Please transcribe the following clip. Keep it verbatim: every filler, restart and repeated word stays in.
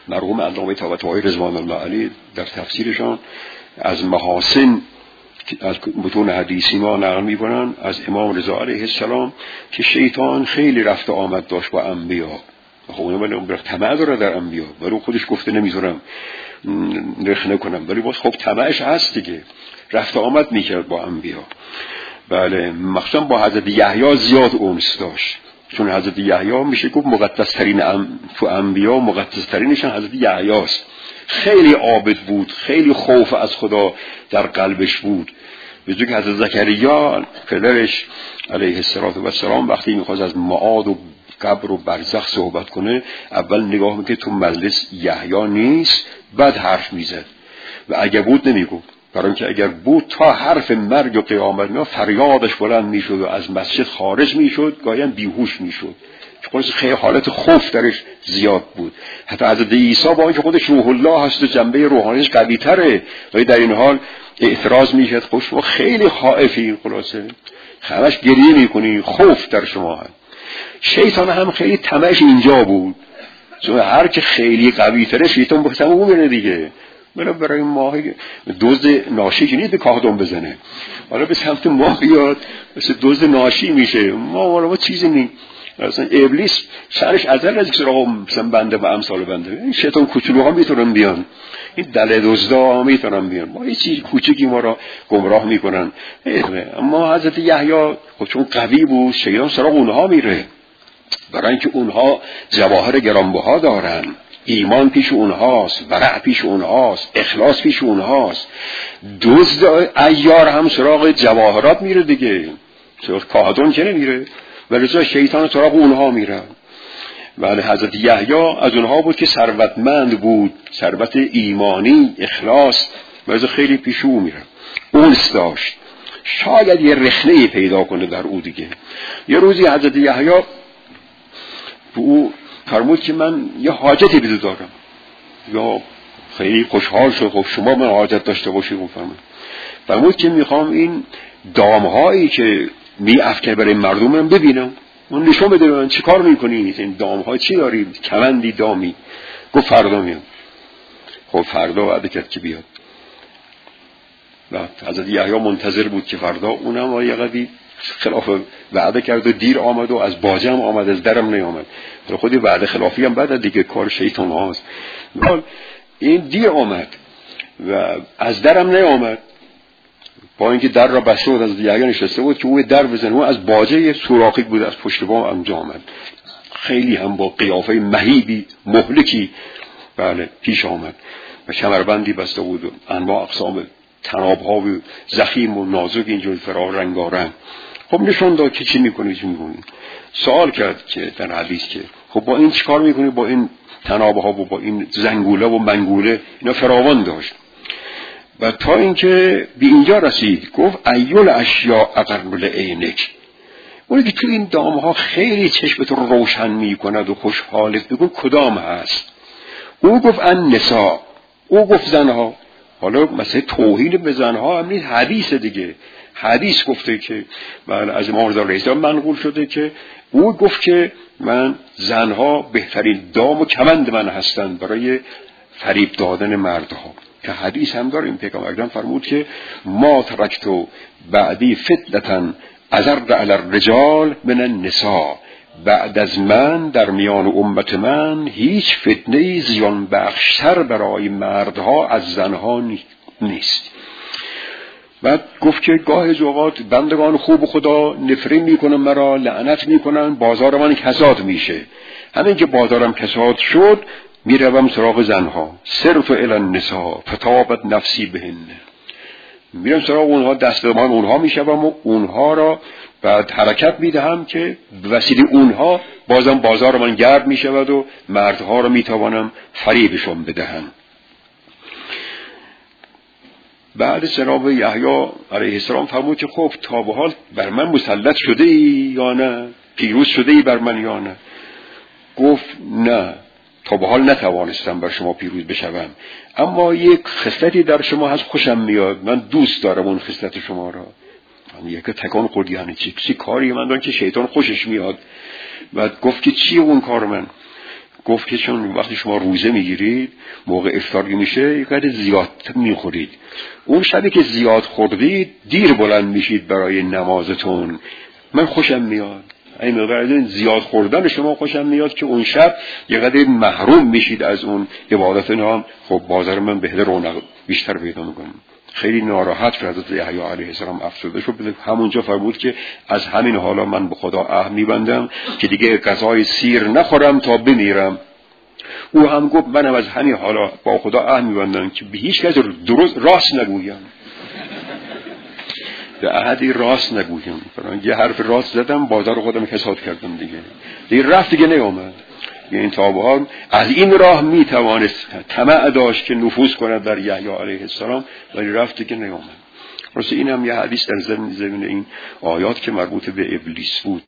مرحوم علامه طباطبایی رضوان الله علیه در تفسیرشان از محاسن از متون حدیثی ما نقل می‌کنن از امام رضا علیه السلام که شیطان خیلی رفت و آمد داشت با انبیا. خب اون ولی اون طمع داره در انبیا، ولی خودش گفته نمیذارم رخ نکنم، ولی باز خب طمعش هست دیگه، رفت و آمد میکرد با انبیا. بله، مخصوصا با حضرت یحیی زیاد انس داشت، چون حضرت یحیی میشه گفت مقدس ترین ام تو انبیا، مقدس ترینشون حضرت یحیی است. خیلی عابد بود، خیلی خوف از خدا در قلبش بود. به جای که حضرت زکریا پدرش علیه السلام وقتی میخواست از معاد و قبر و برزخ صحبت کنه، اول نگاه میکنه تو مجلس یحیی نیست، بعد حرف میزد و اگه بود نمیگفت، برای اینکه اگر بود تا حرف مرگ و قیامت میاد فریادش بلند میشد و از مسجد خارج میشد، گاهی بیهوش میشد، چون خیلی حالت خوف درش زیاد بود. حتی حضرت عیسی با اینکه خودش روح الله هست و جنبه روحانیش قوی تره، ولی در این حال اعتراض میکرد، خب شما خیلی خائفین، خلاصه همش گریه میکنی، خوف در شما هست. شیطان هم خیلی طمعش اینجا بود، چون هر که خیلی قوی تره شیطان با تمام میره دیگه. برای برای ماه دزد ناشی که نیست به کاهدون بزنه، حالا به سمت ماه بیاد مثل دزد ناشی میشه. ما والا ما چیزی نیم، مثلا ابلیس سرش ازل از سراغ مثلا بنده و امثال بنده، این شیطان کوچولوها میتونن بیان، این دل دزدا میتونن بیان، ما هیچ چیز کوچیکی ما را گمراه میکنن. اما حضرت یحیی خب چون قوی بود، شیطان سراغ اونها میره، برای اینکه اونها جواهر گرانبها دارن، ایمان پیش اونهاست، ورع پیش اونهاست، اخلاص پیش اونهاست. دزد عیار هم سراغ جواهرات میره دیگه، سراغ کاهدون که نمیره، ولی شیطان سراغ اونها میره. ولی حضرت یحیی از اونها بود که ثروتمند بود، ثروت ایمانی، اخلاص، ولی خیلی پیش او میره، اونس داشت. شاید یه رخنه‌ای پیدا کنه در او دیگه. یه روزی حضرت یحیی او فرمود که من یه حاجتی بده دارم، یا خیلی خوشحال شد، خب شما من حاجت داشته باشید. فرمود فرمود که میخوام این دامهایی که می افکنه برای مردم من ببینم، من نشون بده من چی کار میکنی، این دامهای چی داری، کمندی دامی؟ گفت فردا میام. خب فردا وعده کرد که بیاد. بعد حضرت یحیی منتظر بود که فردا اونم یه قدی خلاف وعده کرد و دیر آمد و از باجه هم آمد، از درم نیامد. خودی وعده خلافی هم بعد دیگه کار شیطان هاست. این دیر آمد و از درم نیامد، با اینکه در را بسته بود، از یحیی نشسته بود که او در بزنه، او از باجه یه سوراخی بود از پشت بام انجام آمد. خیلی هم با قیافه مهیبی مهلکی بله پیش آمد و کمربندی بسته بود و انواع اقسام تناب‌ها و زخیم و نازک اینجور فرار رنگارنگ. خب نشون داد که چی میکنی چی میکنی. سوال کرد که در حدیث که خب با این چیکار میکنی، با این تناب‌ها و با این زنگوله و منگوله، اینا فراوان داشت. و تا اینکه به اینجا رسید گفت ایول اشیاء اقرب لعینک، اونی که تو این دامها خیلی چشمت رو روشن میکند و خوشحالت، بگو کدام هست؟ او گفت ان نساء، او گفت زنها. حالا مثلا توهین به زنها هم نیست، حدیث دیگه، حدیث گفته که من از امام رضا علیه السلام منقول شده که او گفت که من زنها بهترین دام و کمند من هستند برای فریب دادن مردها. که حدیث هم داریم، پیغمبر اکرم فرمود که ما ترکتو بعدی فتنة اضر علی الرجال من النساء، بعد از من در میان امت من هیچ فتنه زیان بخشتر برای مردها از زنها نیست. بعد گفت که گاه اوقات بندگان خوب خدا نفرین میکنن، مرا لعنت میکنن، بازار من کساد میشه. همین که بازارم کساد شد میروم سراغ زنها، صرف الی النساء فتابت نفسی بهن، میرم سراغ اونها، دست من اونها میشوم و اونها را بعد حرکت میدهم که به وسیله اونها بازم بازار من گرد میشود و مردها را میتوانم فریبشون بدهم. بعد جناب یحیی علیه السلام فرمود که خب تا به حال بر من مسلط شده ای یا نه، پیروز شده ای بر من یا نه؟ گفت نه، تا به حال نتوانستم بر شما پیروز بشوم، اما یک خصلتی در شما هست خوشم میاد، من دوست دارم اون خصلت شما را. من یک تکان خورد، یعنی چی؟ چی کاری من دارم که شیطان خوشش میاد؟ بعد گفت که چی اون کار من؟ گفت که چون وقتی شما روزه میگیرید موقع افطار میشه یکم زیاد میخورید، اون شبی که زیاد خوردید دیر بلند میشید برای نمازتون، من خوشم میاد. این مقدار زیاد خوردن شما خوشم میاد که اون شب یه قدر محروم میشید از اون عبادت نام. خب بازار من بهتر رونق بیشتر پیدا میکنم. خیلی ناراحت شد حضرت یحیی علیه السلام، افسرده شد. همونجا فرمود که از همین حالا من به خدا عهد میبندم که دیگه غذای سیر نخورم تا بمیرم. او هم گفت منم از همین حالا با خدا عهد میبندم که به هیچ کس درست راست نگویم، به عهدی راست نگویم. یه حرف راست زدم بازار خودم کساد کردم دیگه، دیگه رفت دیگه نیومد. این تابعان از این راه میتوانست طمع داشت که نفوذ کند در یحیی علیه السلام، ولی رفت دیگه نیومد. راست این هم یه حدیث در ضمن این آیات که مربوط به ابلیس بود.